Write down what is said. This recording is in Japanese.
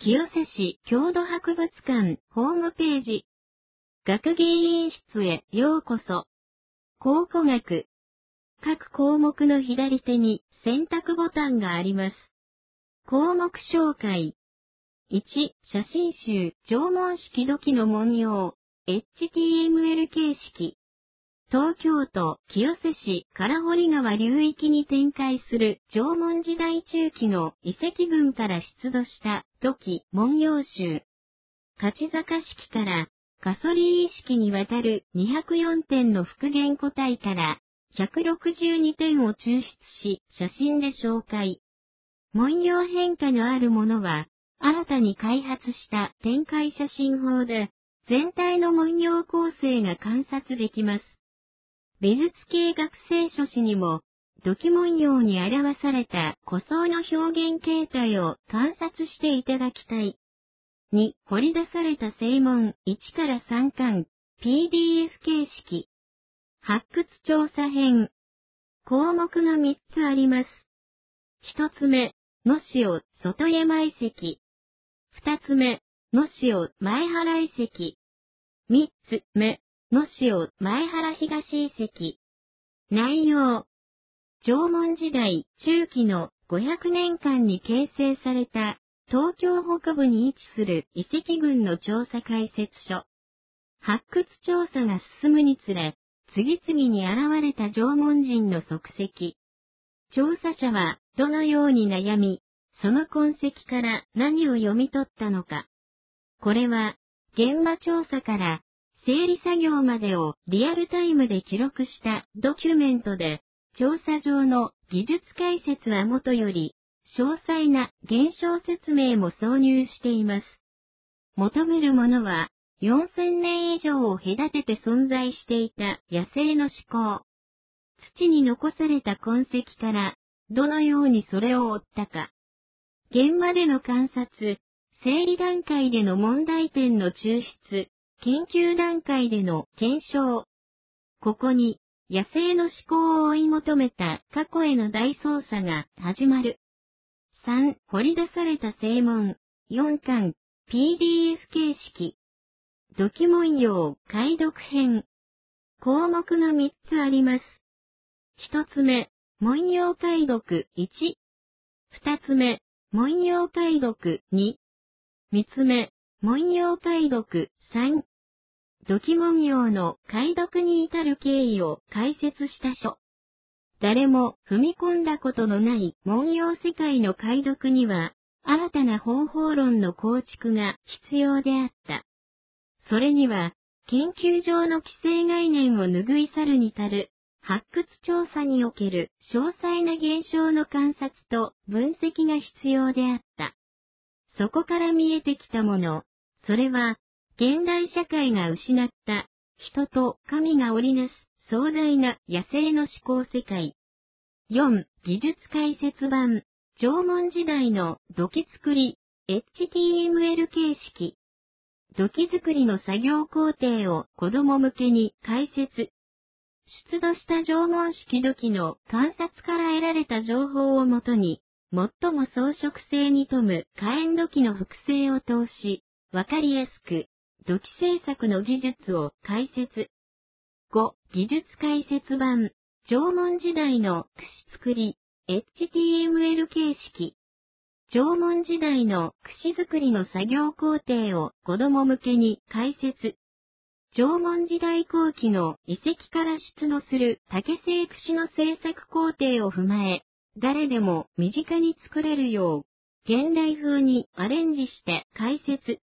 清瀬市郷土博物館ホームページ。学芸員室へようこそ。考古学。各項目の左手に選択ボタンがあります。項目紹介。1、写真集、縄文式土器の文様、HTML 形式。東京都清瀬市唐堀川流域に展開する縄文時代中期の遺跡群から出土した土器文様集。勝坂式から加曽利式にわたる204点の復元個体から162点を抽出し写真で紹介。文様変化のあるものは新たに開発した展開写真法で全体の文様構成が観察できます。美術系学生書士にも、土器文様に表された古層の表現形態を観察していただきたい。2、掘り出された正門1から3巻、PDF 形式。発掘調査編。項目が3つあります。1つ目、野塩外山遺跡。2つ目、野塩前原遺跡。3つ目、野塩前原東遺跡。内容。縄文時代中期の500年間に形成された東京北部に位置する遺跡群の調査解説書。発掘調査が進むにつれ、次々に現れた縄文人の足跡。調査者はどのように悩み、その痕跡から何を読み取ったのか。これは、現場調査から整理作業までをリアルタイムで記録したドキュメントで、調査上の技術解説はもとより、詳細な現象説明も挿入しています。求めるものは、4000年以上を隔てて存在していた野生の思考。土に残された痕跡から、どのようにそれを追ったか。現場での観察、整理段階での問題点の抽出、研究段階での検証。ここに、野生の思考を追い求めた過去への大捜査が始まる。3、掘り出された正門、4巻、PDF 形式。土器文様、解読編。項目が3つあります。1つ目、文様解読1。2つ目、文様解読2。3つ目、文様解読3。土器文様の解読に至る経緯を解説した書。誰も踏み込んだことのない文様世界の解読には、新たな方法論の構築が必要であった。それには、研究上の既成概念を拭い去るに足る、発掘調査における詳細な現象の観察と分析が必要であった。そこから見えてきたもの、それは、現代社会が失った人と神が織りなす壮大な野生の思考世界。4. 技術解説版縄文時代の土器作り HTML 形式。土器作りの作業工程を子供向けに解説。出土した縄文式土器の観察から得られた情報をもとに、最も装飾性に富む火焔土器の複製を通し、わかりやすく、土器製作の技術を解説。5. 技術解説版縄文時代の櫛作り HTML 形式。縄文時代の櫛作りの作業工程を子供向けに解説。縄文時代後期の遺跡から出土する竹製櫛の製作工程を踏まえ、誰でも身近に作れるよう、現代風にアレンジして解説。